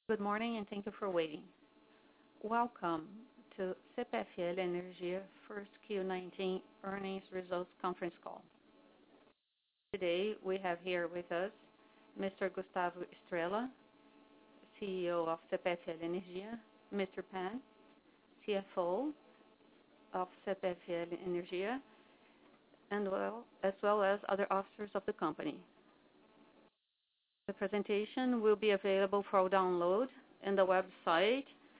Good morning, and thank you for waiting. Welcome to CPFL Energia First Q19 Earnings Results Conference Call. Today, we have here with us Mr. Gustavo Estrella, CEO of CPFL Energia, Mr. Pan, CFO of CPFL Energia, as well as other officers of the company. The presentation will be available for download in the website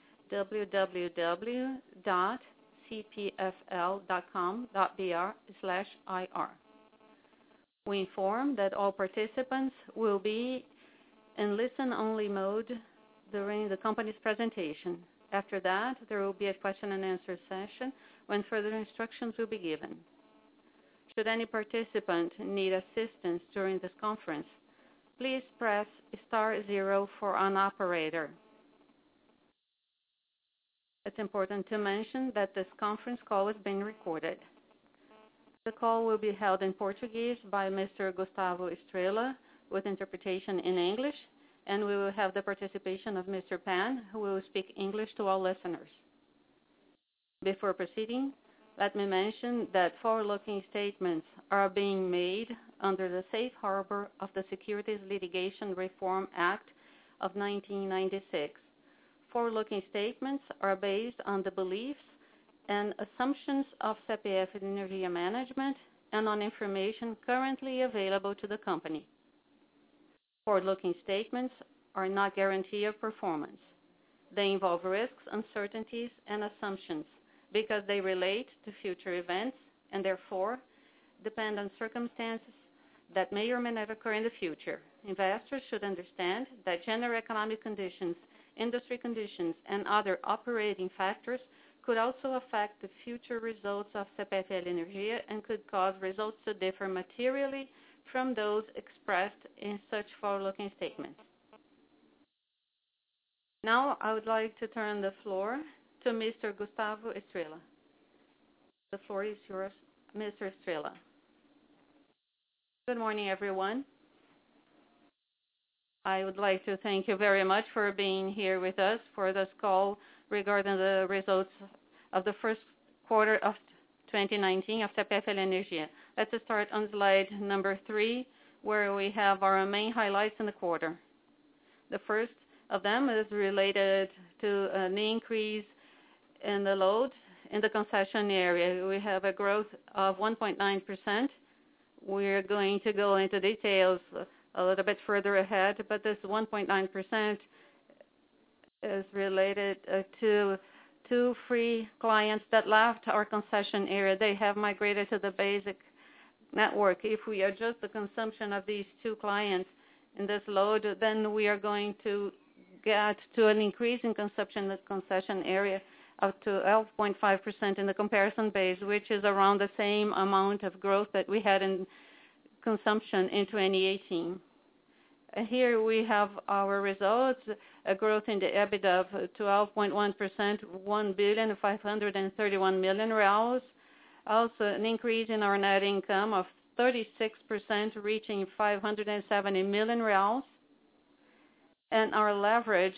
www.cpfl.com.br/ir. We inform that all participants will be in listen-only mode during the company's presentation. After that, there will be a question and answer session when further instructions will be given. Should any participant need assistance during this conference, please press *0 for an operator. It's important to mention that this conference call is being recorded. The call will be held in Portuguese by Mr. Gustavo Estrella with interpretation in English, and we will have the participation of Mr. Pan, who will speak English to all listeners. Before proceeding, let me mention that forward-looking statements are being made under the Safe Harbor of the Securities Litigation Reform Act of 1996. Forward-looking statements are based on the beliefs and assumptions of CPFL Energia management and on information currently available to the company. Forward-looking statements are not guarantee of performance. They involve risks, uncertainties, and assumptions because they relate to future events and therefore depend on circumstances that may or may not occur in the future. Investors should understand that general economic conditions, industry conditions, and other operating factors could also affect the future results of CPFL Energia and could cause results to differ materially from those expressed in such forward-looking statements. Now, I would like to turn the floor to Mr. Gustavo Estrella. The floor is yours, Mr. Estrella. Good morning, everyone. I would like to thank you very much for being here with us for this call regarding the results of the first quarter of 2019 of CPFL Energia. Let's start on slide number 3, where we have our main highlights in the quarter. The first of them is related to an increase in the load in the concession area. We have a growth of 1.9%. We're going to go into details a little bit further ahead, but this 1.9% is related to 2 free clients that left our concession area. They have migrated to the basic network. If we adjust the consumption of these 2 clients in this load, then we are going to get to an increase in consumption in the concession area up to 12.5% in the comparison base, which is around the same amount of growth that we had in consumption in 2018. Here we have our results, a growth in the EBITDA of 12.1%, 1.531 billion. Also an increase in our net income of 36%, reaching 570 million reais. And our leverage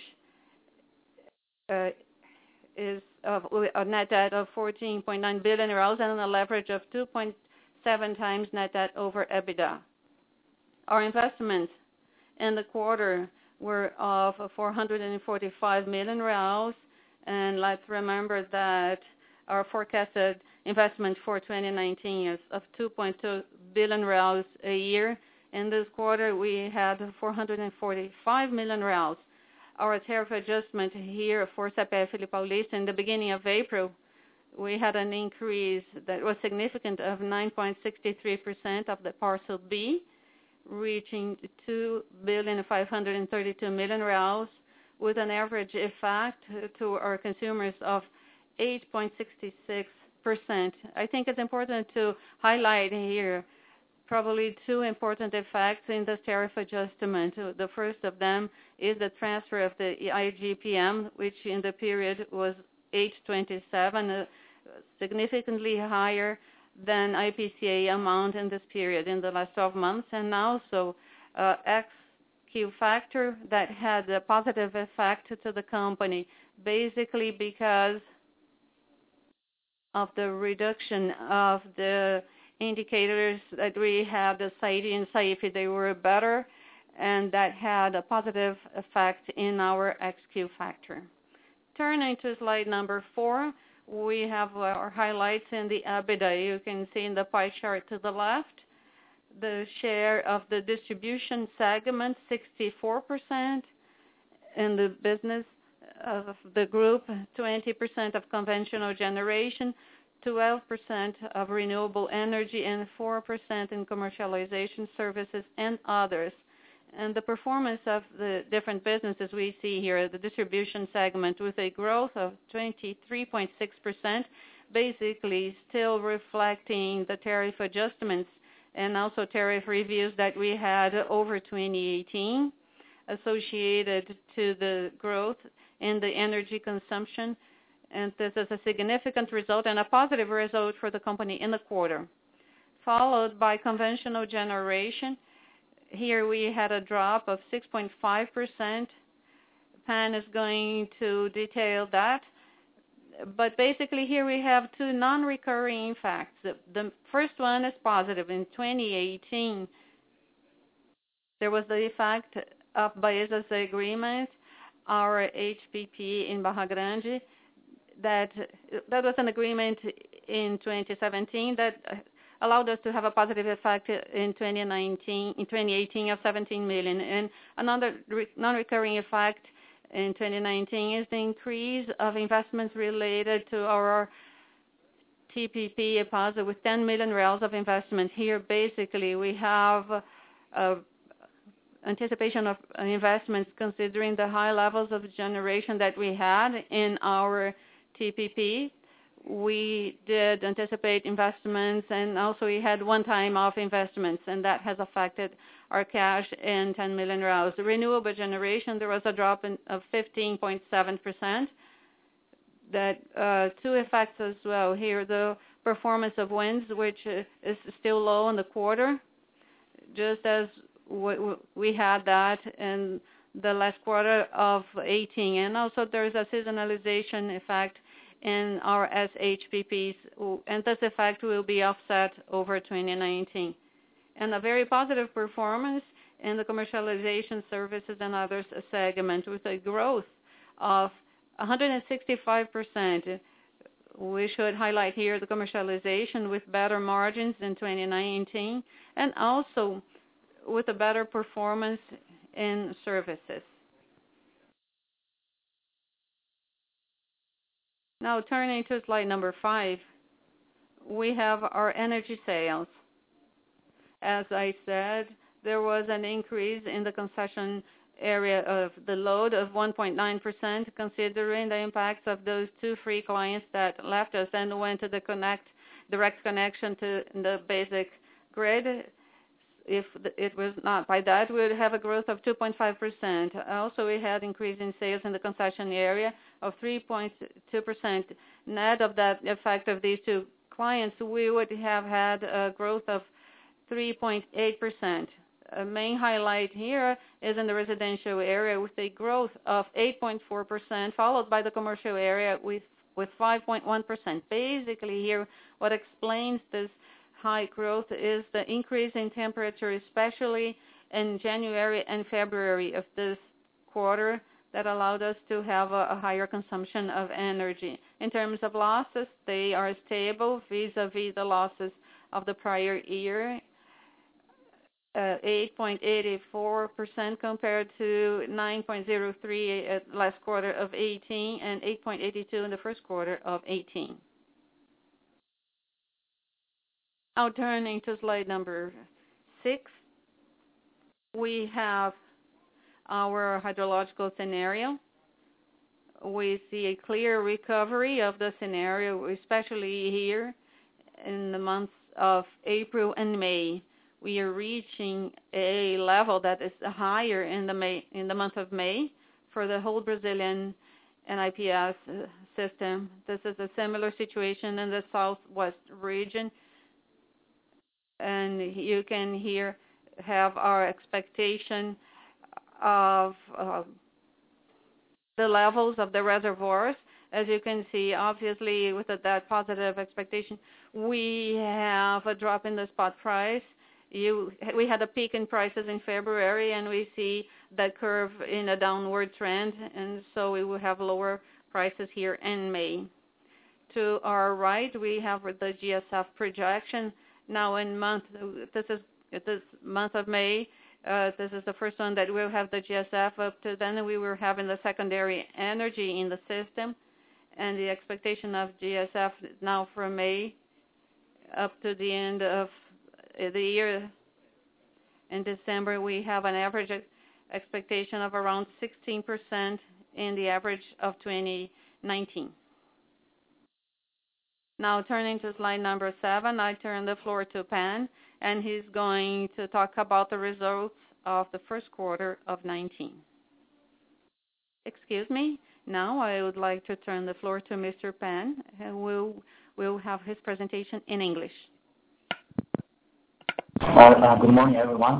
is a net debt of 14.9 billion and a leverage of 2.7 times net debt over EBITDA. Our investments in the quarter were of 445 million reais, and let's remember that our forecasted investment for 2019 is of 2.2 billion reais a year. In this quarter, we had 445 million reais. Our tariff adjustment here for CPFL Paulista in the beginning of April, we had an increase that was significant of 9.63% of the parcel B, reaching 2.532 billion, with an average effect to our consumers of 8.66%. I think it's important to highlight here probably 2 important effects in the tariff adjustment. The first of them is the transfer of the IGPM, which in the period was 8.27, significantly higher than IPCA amount in this period in the last 12 months, and also XQ factor that had a positive effect to the company, basically because of the reduction of the indicators that we had, the SAIDI and SAIFI, they were better, and that had a positive effect in our XQ factor. Turning to slide number 4, we have our highlights in the EBITDA. You can see in the pie chart to the left, the share of the distribution segment, 64% in the business of the group, 20% of conventional generation, 12% of renewable energy, and 4% in commercialization services and others. And the performance of the different businesses we see here, the distribution segment with a growth of 23.6%, basically still reflecting the tariff adjustments and also tariff reviews that we had over 2018 associated to the growth in the energy consumption. And this is a significant result and a positive result for the company in the quarter. Followed by conventional generation. Here we had a drop of 6.5%. Pan is going to detail that. But basically here we have two non-recurring facts. The first one is positive. In 2018, there was the effect of Baesa's agreement, our HPP in Barra Grande. That was an agreement in 2017 that allowed us to have a positive effect in 2018 of 17 million. And another non-recurring effect in 2019 is the increase of investments related to our TPP EPASA with 10 million reais of investment. Here, basically, we have anticipation of investments considering the high levels of generation that we had in our TPP. We did anticipate investments, and also we had one-time off investments, and that has affected our cash in 10 million reais. The renewable generation, there was a drop of 15.7%. That two effects as well. Here, the performance of winds, which is still low in the quarter, just as we had that in the last quarter of 18. And also there's a seasonalization effect in our SHPPs, and this effect will be offset over 2019. And a very positive performance in the commercialization services and others segment with a growth of 165%. We should highlight here the commercialization with better margins in 2019, and also with a better performance in services. Now turning to slide number 5, we have our energy sales. As I said, there was an increase in the concession area of the load of 1.9%, considering the impacts of those two free clients that left us and went to the direct connection to the basic grid. If it was not by that, we would have a growth of 2.5%. Also, we had increase in sales in the concession area of 3.2%. Net of that effect of these two clients, we would have had a growth of 3.8%. A main highlight here is in the residential area with a growth of 8.4%, followed by the commercial area with 5.1%. Basically here, what explains this high growth is the increase in temperature, especially in January and February of this quarter, that allowed us to have a higher consumption of energy. In terms of losses, they are stable vis-a-vis the losses of the prior year, 8.84% compared to 9.03 at last quarter of 18 and 8.82 in the first quarter of 18. Now turning to slide number 6, we have our hydrological scenario. We see a clear recovery of the scenario, especially here in the months of April and May. We are reaching a level that is higher in the month of May for the whole Brazilian NIPS system. This is a similar situation in the southwest region. And you can here have our expectation of the levels of the reservoirs. As you can see, obviously, with that positive expectation, we have a drop in the spot price. We had a peak in prices in February, and we see that curve in a downward trend, and so we will have lower prices here in May. To our right, we have the GSF projection. Now this month of May, this is the first one that we'll have the GSF. Up to then, we were having the secondary energy in the system, and the expectation of GSF now from May up to the end of the year in December, we have an average expectation of around 16% in the average of 2019. Now turning to slide number 7, I turn the floor to Pan, and he's going to talk about the results of the first quarter of 19. Excuse me. Now I would like to turn the floor to Mr. Pan, and we'll have his presentation in English. Good morning, everyone.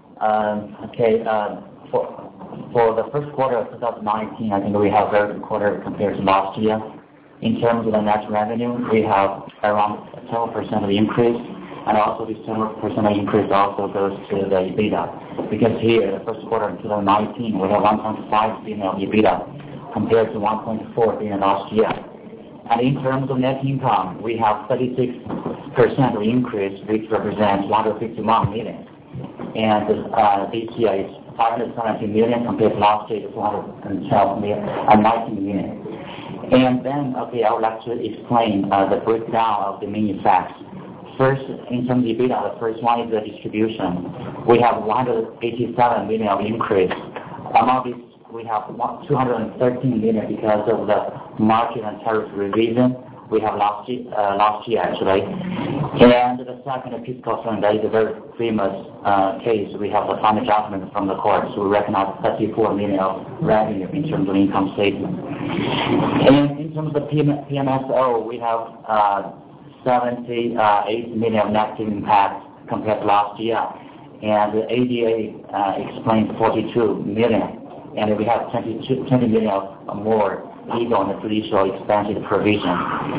For the first quarter of 2019, I think we have a very good quarter compared to last year. In terms of the net revenue, we have around 12% of the increase, and also this 12% increase also goes to the EBITDA. Because here, the first quarter of 2019, we have 1.5 billion of EBITDA compared to 1.4 billion last year. And in terms of net income, we have 36% of increase, which represents 151 million. And this year is 570 million compared to last year, 212 million and 19 million. And then, I would like to explain the breakdown of the main effects. First, in terms of EBITDA, the first one is the distribution. We have 187 million of increase. Among this, we have 213 million because of the market and tariff revision we have last year actually. And the second fiscal term, that is a very famous case. We have the final judgment from the court, so we recognize 34 million of revenue in terms of income statement. And in terms of PMSO, we have 78 million of negative impact compared to last year, and the ADA explains 42 million. And we have 20 million more legal and judicial expenses provision.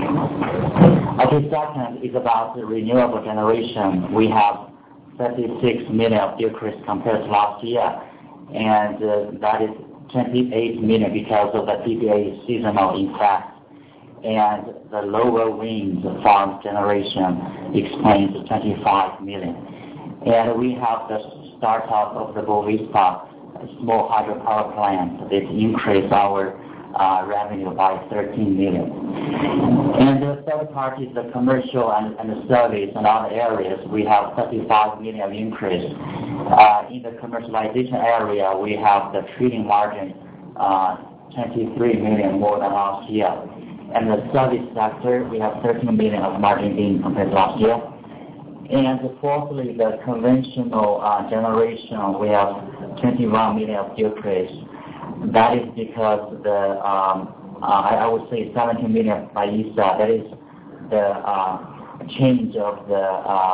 Second is about the renewable generation. We have 36 million of decrease compared to last year, and that is 28 million because of the PPA seasonal effect. And the lower wind farm generation explains 25 million. And we have the startup of the Bovispa small hydropower plant that increased our revenue by 13 million. And the third part is the commercial and the service and other areas. We have 35 million of increase. In the commercialization area, we have the trading margin 23 million more than last year. And the service sector, we have 13 million of margin gain compared to last year. And fourthly, the conventional generation, we have 21 million of decrease. That is because the I would say 17 million by ISA. That is the change of the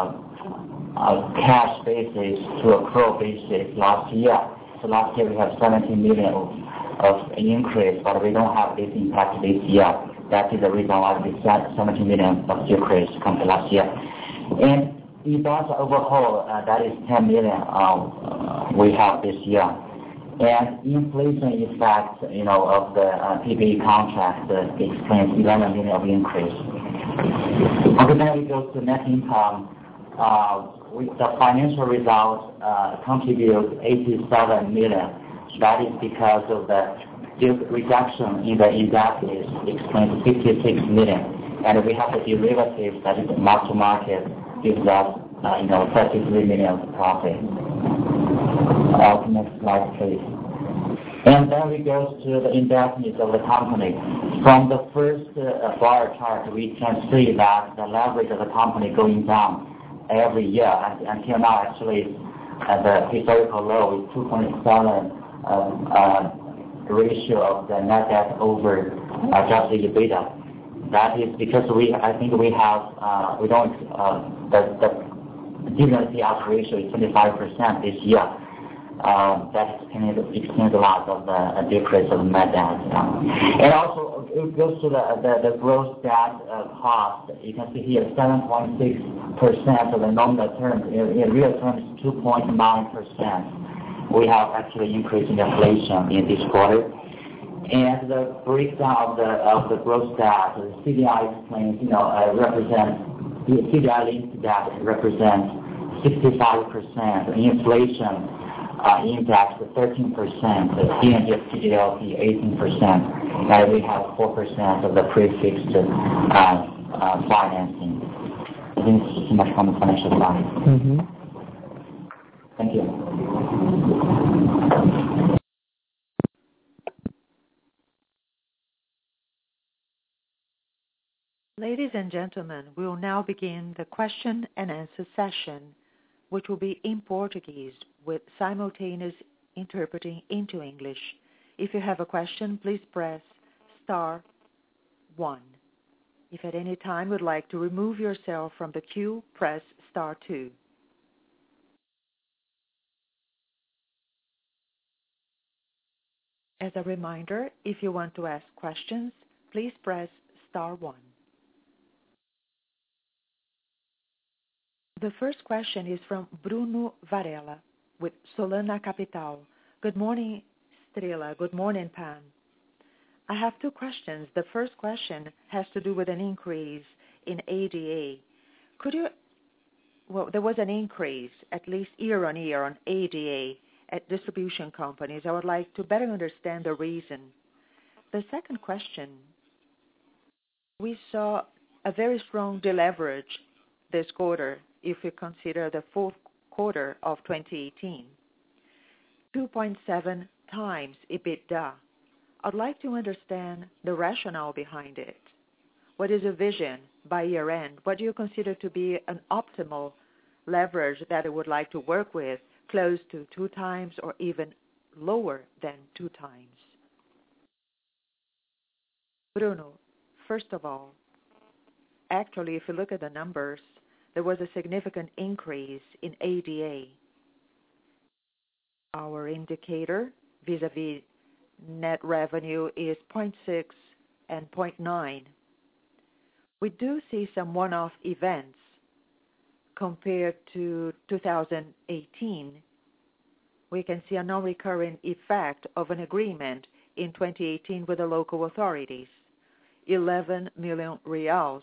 cash basis to accrual basis last year. So last year we have 17 million of increase, but we don't have this impact this year. That is the reason why we set 17 million of decrease compared to last year. And EBITDA overall, that is 10 million we have this year. And inflation effect, of the PPA contract explains 11 million of increase. Then we go to net income. The financial results contribute 87 million. That is because of the reduction in the indebtedness explains 56 million. And we have the derivative that is mark to market gives us 33 million profit. Next slide, please. And then we go to the indebtedness of the company. From the first bar chart, we can see that the leverage of the company going down every year. Until now, actually, the historical low is 2.7 ratio of the net debt over adjusted EBITDA. That is because I think we have, the dividend payout ratio is 25% this year. That explains a lot of the decrease of net debt. And also, it goes to the gross debt cost. You can see here 7.6% of the nominal terms. In real terms, 2.9%. We have actually increased in inflation in this quarter. And the breakdown of the gross debt, the CDI explains, the CDI linked debt represents 65%. Inflation index 13%, CNDF CDLP 18%, and we have 4% of the prefixed financing. I think this is too much from the financial side. Mm-hmm. Thank you. Ladies and gentlemen, we will now begin the question and answer session, which will be in Portuguese with simultaneous interpreting into English. If you have a question, please press *1. If at any time you would like to remove yourself from the queue, press *2. As a reminder, if you want to ask questions, please press *1. The first question is from Bruno Varela with Solana Capital. Good morning, Estrella. Good morning, Pan. I have two questions. The first question has to do with an increase in ADA. There was an increase, at least year on year, on ADA at distribution companies. I would like to better understand the reason. The second question, we saw a very strong deleverage this quarter, if we consider the fourth quarter of 2018, 2.7 times EBITDA. I'd like to understand the rationale behind it. What is your vision by year end? What do you consider to be an optimal leverage that you would like to work with, close to 2 times or even lower than 2 times? Bruno, first of all, actually, if you look at the numbers, there was a significant increase in ADA. Our indicator vis-a-vis net revenue is 0.6 and 0.9. We do see some one-off events compared to 2018. We can see a non-recurring effect of an agreement in 2018 with the local authorities, 11 million reals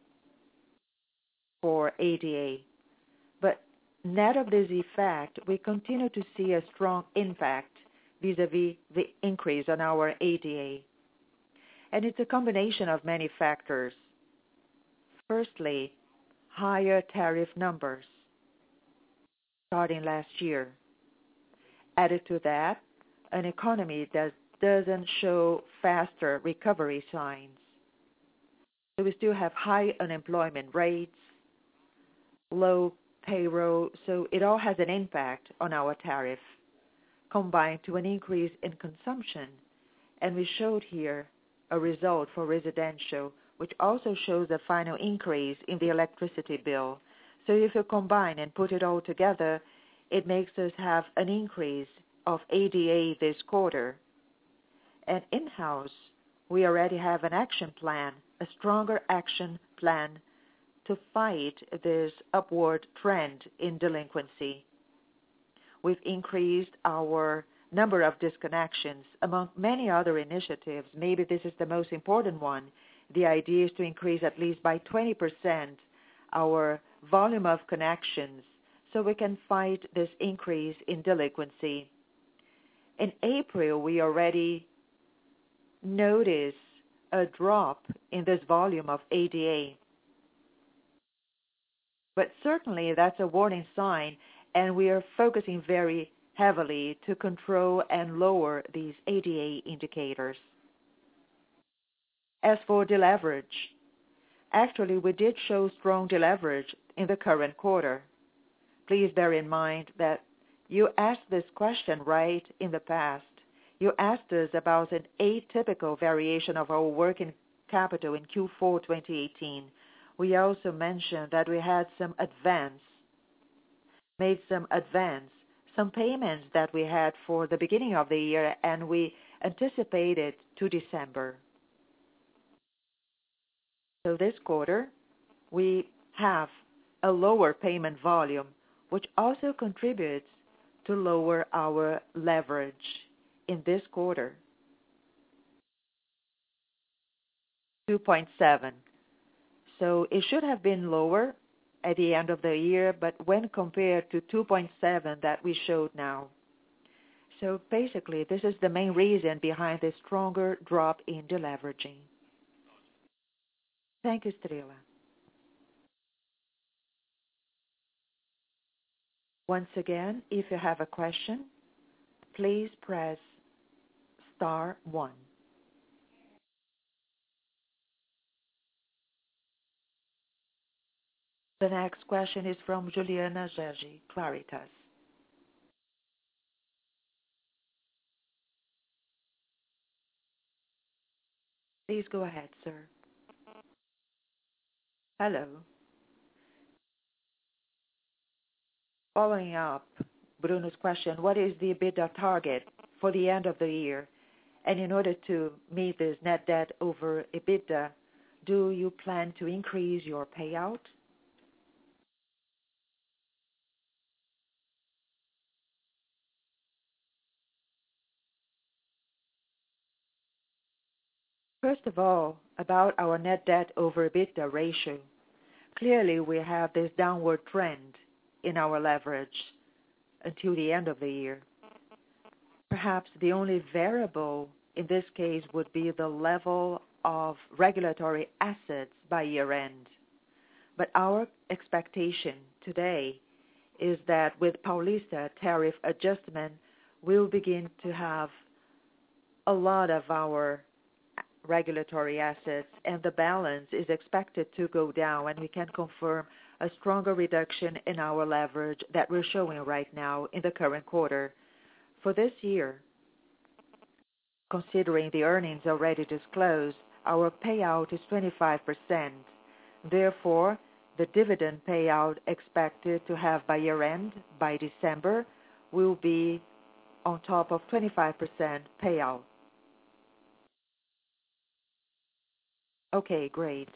for ADA. But net of this effect, we continue to see a strong impact vis-a-vis the increase on our ADA. And it's a combination of many factors. Firstly, higher tariff numbers starting last year. Added to that, an economy that doesn't show faster recovery signs. So we still have high unemployment rates, low payroll, so it all has an impact on our tariff, combined to an increase in consumption. And we showed here a result for residential, which also shows a final increase in the electricity bill. So if you combine and put it all together, it makes us have an increase of ADA this quarter. And in-house, we already have an action plan, a stronger action plan to fight this upward trend in delinquency. We've increased our number of disconnections among many other initiatives. Maybe this is the most important one. The idea is to increase at least by 20% our volume of connections so we can fight this increase in delinquency. In April, we already noticed a drop in this volume of ADA. But certainly that's a warning sign, and we are focusing very heavily to control and lower these ADA indicators. As for deleverage, actually we did show strong deleverage in the current quarter. Please bear in mind that you asked this question right in the past. You asked us about an atypical variation of our working capital in Q4 2018. We also mentioned that we had made some advance some payments that we had for the beginning of the year, and we anticipated to December. So this quarter, we have a lower payment volume, which also contributes to lower our leverage in this quarter. 2.7. So it should have been lower at the end of the year, but when compared to 2.7 that we showed now. So basically, this is the main reason behind the stronger drop in deleveraging. Thank you, Estrela. Once again, if you have a question, please press star 1. The next question is from Juliana Gergi, Claritas. Please go ahead, sir. Hello. Following up Bruno's question, what is the EBITDA target for the end of the year? And in order to meet this net debt over EBITDA, do you plan to increase your payout? First of all, about our net debt over EBITDA ratio. Clearly, we have this downward trend in our leverage until the end of the year. Perhaps the only variable in this case would be the level of regulatory assets by year end. But our expectation today is that with Paulista tariff adjustment, we'll begin to have a lot of our regulatory assets, and the balance is expected to go down, and we can confirm a stronger reduction in our leverage that we're showing right now in the current quarter. For this year, considering the earnings already disclosed, our payout is 25%. Therefore, the dividend payout expected to have by year end, by December, will be on top of 25% payout. Okay, great.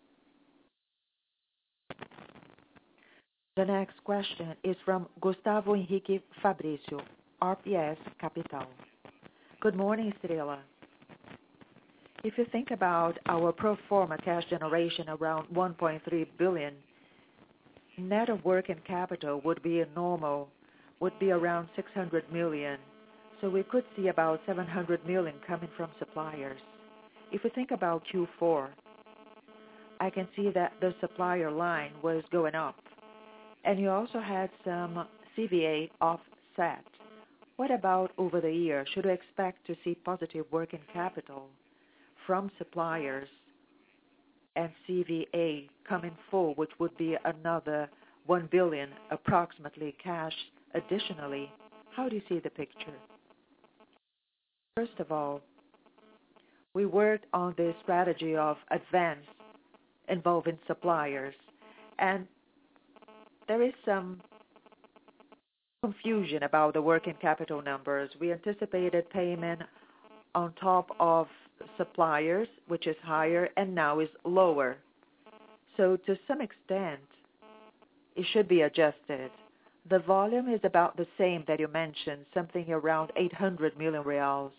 The next question is from Gustavo Henrique Fabrício, RPS Capital. Good morning, Estrela. If you think about our pro forma cash generation around 1.3 billion, net of working capital would be around 600 million. So we could see about 700 million coming from suppliers. If we think about Q4, I can see that the supplier line was going up. And you also had some CVA offset. What about over the year? Should we expect to see positive working capital from suppliers and CVA coming full, which would be another 1 billion approximately cash additionally? How do you see the picture? First of all, we worked on the strategy of advance involving suppliers, and there is some confusion about the working capital numbers. We anticipated payment on top of suppliers, which is higher, and now is lower. So to some extent, it should be adjusted. The volume is about the same that you mentioned, something around 800 million reals.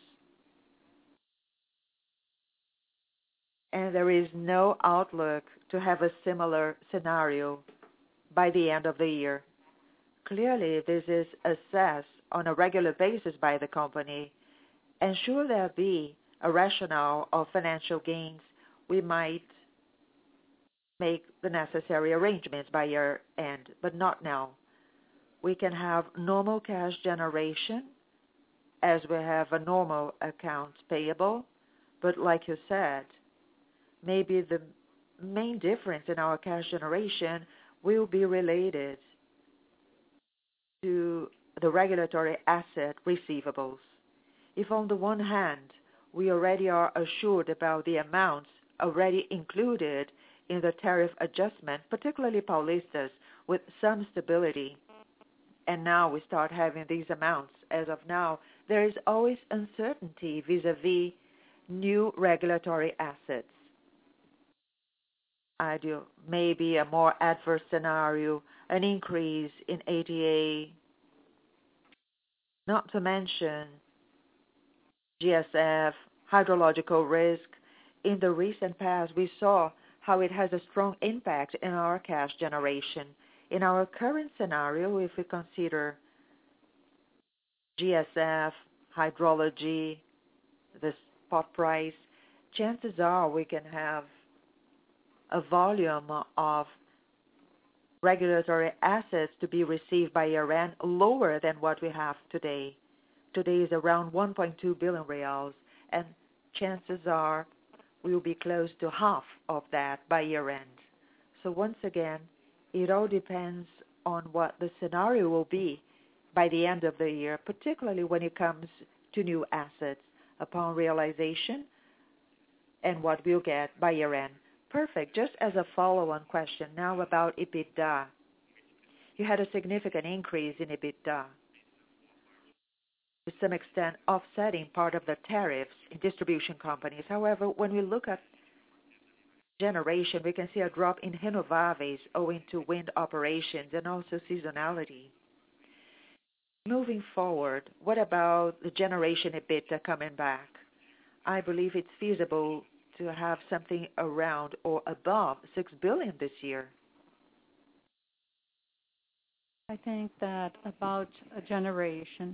And there is no outlook to have a similar scenario by the end of the year. Clearly, this is assessed on a regular basis by the company, and should there be a rationale of financial gains, we might make the necessary arrangements by year end, but not now. We can have normal cash generation as we have a normal accounts payable, but like you said, maybe the main difference in our cash generation will be related to the regulatory asset receivables. If on the one hand, we already are assured about the amounts already included in the tariff adjustment, particularly Paulistas, with some stability, and now we start having these amounts as of now, there is always uncertainty vis-a-vis new regulatory assets. Maybe a more adverse scenario, an increase in ADA, not to mention GSF, hydrological risk. In the recent past, we saw how it has a strong impact in our cash generation. In our current scenario, if we consider GSF, hydrology, the spot price, chances are we can have a volume of regulatory assets to be received by Iran lower than what we have today. Today is around 1.2 billion reals, and chances are we will be close to half of that by year end. So once again, it all depends on what the scenario will be by the end of the year, particularly when it comes to new assets upon realization and what we'll get by year end. Perfect. Just as a follow-on question now about EBITDA. You had a significant increase in EBITDA, to some extent offsetting part of the tariffs in distribution companies. However, when we look at generation, we can see a drop in renováveis owing to wind operations and also seasonality. Moving forward, what about the generation EBITDA coming back? I believe it's feasible to have something around or above 6 billion this year. I think that about generation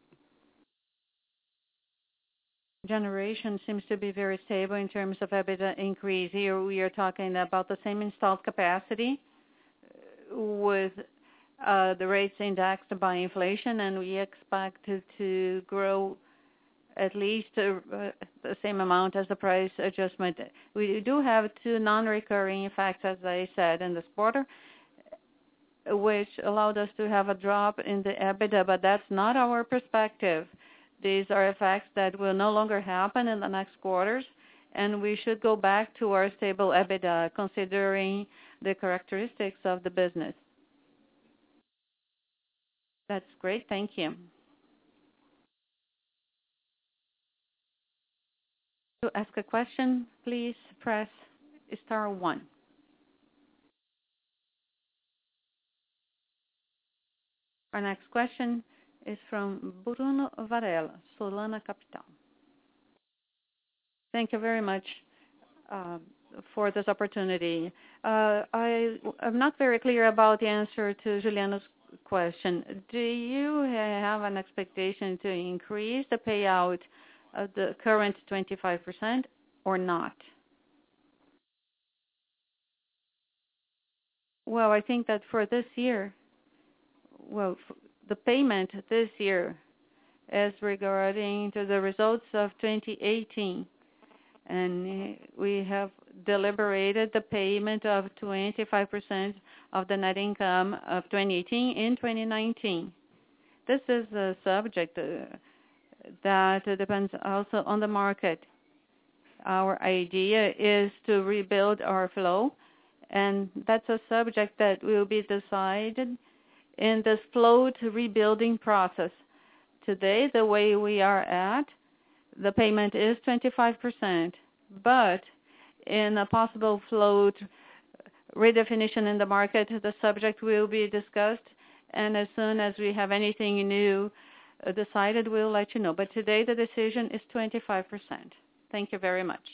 seems to be very stable in terms of EBITDA increase. Here we are talking about the same installed capacity with the rates indexed by inflation, and we expect to grow at least the same amount as the price adjustment. We do have two non-recurring effects, as I said, in this quarter, which allowed us to have a drop in the EBITDA, but that's not our perspective. These are effects that will no longer happen in the next quarters, and we should go back to our stable EBITDA, considering the characteristics of the business. That's great. Thank you. To ask a question, please press star 1. Our next question is from Bruno Varela, Solana Capital. Thank you very much for this opportunity. I'm not very clear about the answer to Juliano's question. Do you have an expectation to increase the payout of the current 25% or not? Well, I think that for this year, the payment this year is regarding to the results of 2018, and we have deliberated the payment of 25% of the net income of 2018 in 2019. This is a subject that depends also on the market. Our idea is to rebuild our flow, and that's a subject that will be decided in this float rebuilding process. Today, the way we are at, the payment is 25%, but in a possible float redefinition in the market, the subject will be discussed, and as soon as we have anything new decided, we'll let you know. But today, the decision is 25%. Thank you very much.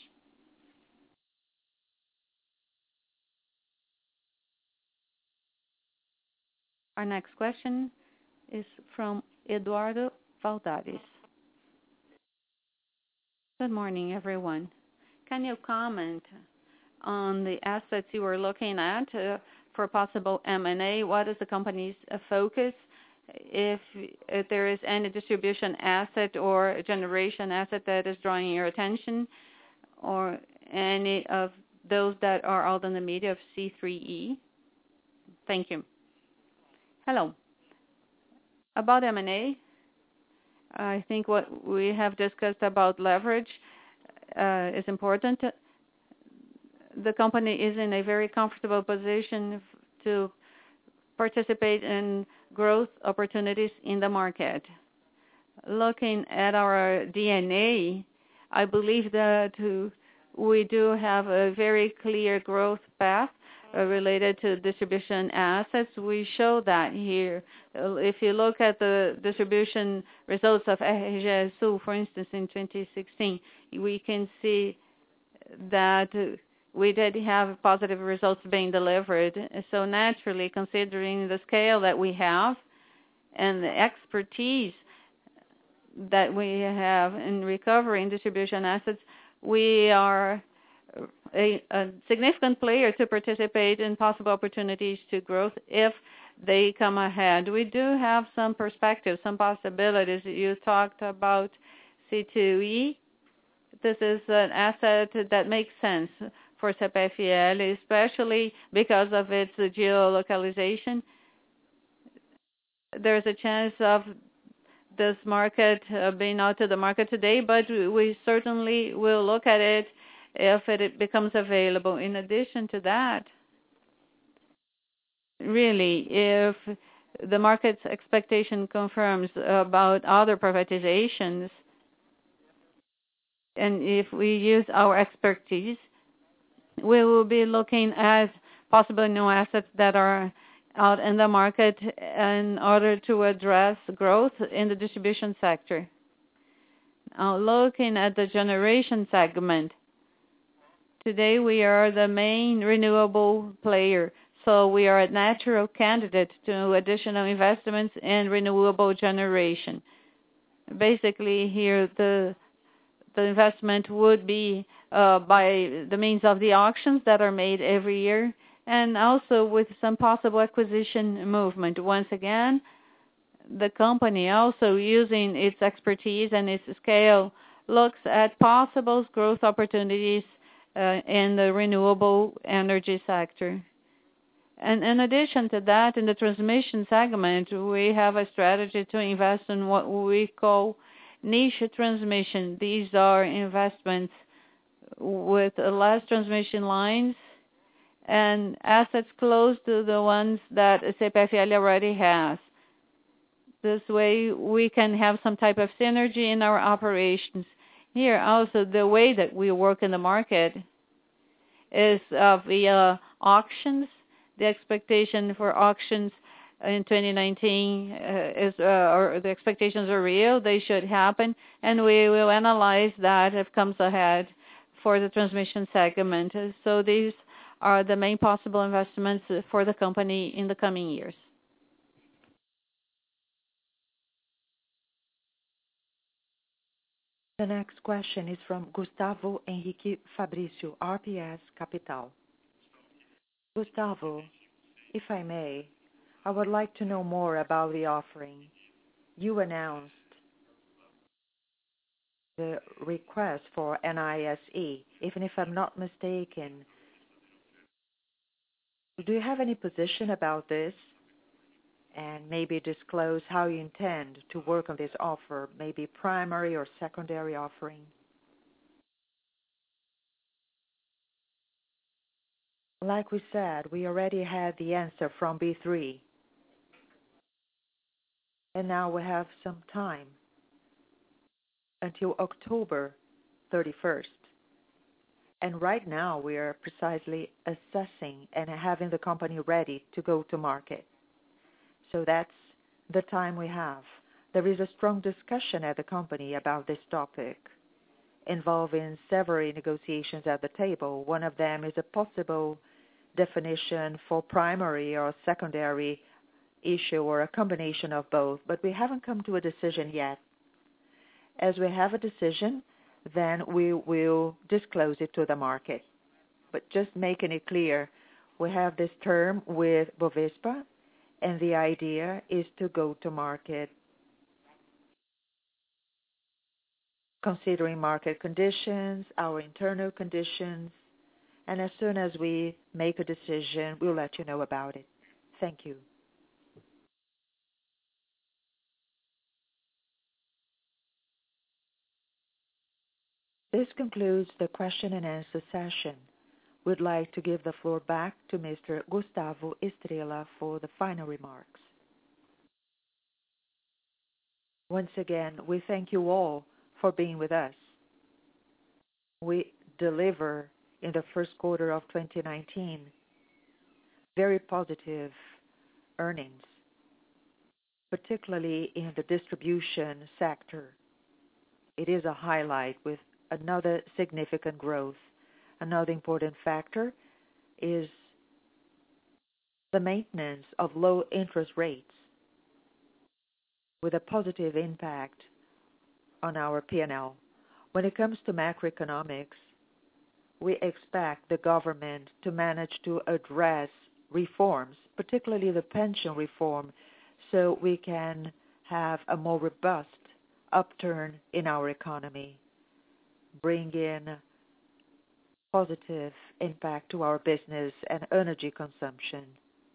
Our next question is from Eduardo Valdares. Good morning, everyone. Can you comment on the assets you were looking at for possible M&A? What is the company's focus? If there is any distribution asset or generation asset that is drawing your attention, or any of those that are out in the media of C3E? Thank you. Hello. About M&A, I think what we have discussed about leverage is important. The company is in a very comfortable position to participate in growth opportunities in the market. Looking at our DNA, I believe that we do have a very clear growth path related to distribution assets. We show that here. If you look at the distribution results of RGE Sul, for instance, in 2016, we can see that we did have positive results being delivered. So naturally, considering the scale that we have and the expertise that we have in recovering distribution assets, we are a significant player to participate in possible opportunities to growth if they come ahead. We do have some perspectives, some possibilities. You talked about C2E. This is an asset that makes sense for CPFL, especially because of its geolocalization. There's a chance of this market being out to the market today, but we certainly will look at it if it becomes available. In addition to that, really, if the market's expectation confirms about other privatizations, and if we use our expertise, we will be looking at possible new assets that are out in the market in order to address growth in the distribution sector. Now, looking at the generation segment, today we are the main renewable player, so we are a natural candidate to additional investments in renewable generation. Basically, here the investment would be by the means of the auctions that are made every year, and also with some possible acquisition movement. Once again, the company also using its expertise and its scale looks at possible growth opportunities in the renewable energy sector. And in addition to that, in the transmission segment, we have a strategy to invest in what we call niche transmission. These are investments with less transmission lines and assets close to the ones that CPFL already has. This way we can have some type of synergy in our operations. Here also the way that we work in the market is via auctions. The expectation for auctions in 2019 or the expectations are real. They should happen, and we will analyze that if it comes ahead for the transmission segment. So these are the main possible investments for the company in the coming years. The next question is from Gustavo Henrique Fabricio, RPS Capital. Gustavo, if I may, I would like to know more about the offering. You announced the request for NISE, even if I'm not mistaken. Do you have any position about this? And maybe disclose how you intend to work on this offer, maybe primary or secondary offering. Like we said, we already had the answer from B3. And now we have some time until October 31st. And right now we are precisely assessing and having the company ready to go to market. So that's the time we have. There is a strong discussion at the company about this topic, involving several negotiations at the table. One of them is a possible definition for primary or secondary issue or a combination of both, but we haven't come to a decision yet. As we have a decision, then we will disclose it to the market. But just making it clear, we have this term with Bovespa, and the idea is to go to market considering market conditions, our internal conditions, and as soon as we make a decision, we'll let you know about it. Thank you. This concludes the question and answer session. We'd like to give the floor back to Mr. Gustavo Estrella for the final remarks. Once again, we thank you all for being with us. We deliver in the first quarter of 2019 very positive earnings, particularly in the distribution sector. It is a highlight with another significant growth. Another important factor is the maintenance of low interest rates with a positive impact on our P&L. When it comes to macroeconomics, we expect the government to manage to address reforms, particularly the pension reform, so we can have a more robust upturn in our economy, bring in positive impact to our business and energy consumption.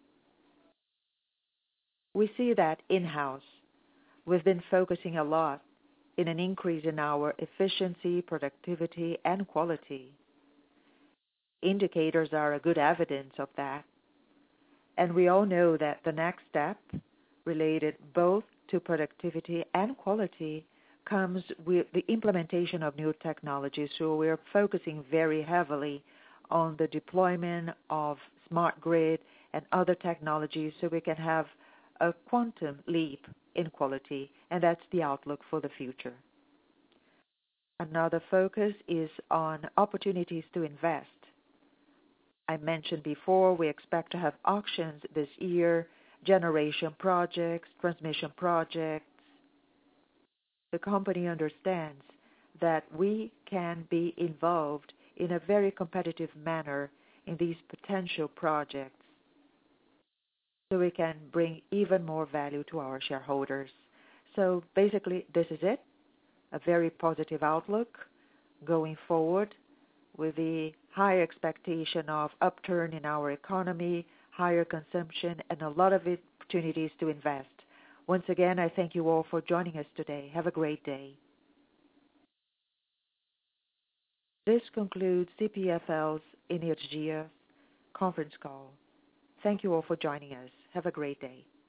We see that in-house. We've been focusing a lot in an increase in our efficiency, productivity, and quality. Indicators are a good evidence of that. And we all know that the next step, related both to productivity and quality, comes with the implementation of new technology. So we're focusing very heavily on the deployment of smart grid and other technologies so we can have a quantum leap in quality, and that's the outlook for the future. Another focus is on opportunities to invest. I mentioned before we expect to have auctions this year, generation projects, transmission projects. The company understands that we can be involved in a very competitive manner in these potential projects, so we can bring even more value to our shareholders. So basically, this is it, a very positive outlook going forward with the high expectation of upturn in our economy, higher consumption, and a lot of opportunities to invest. Once again, I thank you all for joining us today. Have a great day. This concludes CPFL's Energia conference call. Thank you all for joining us. Have a great day.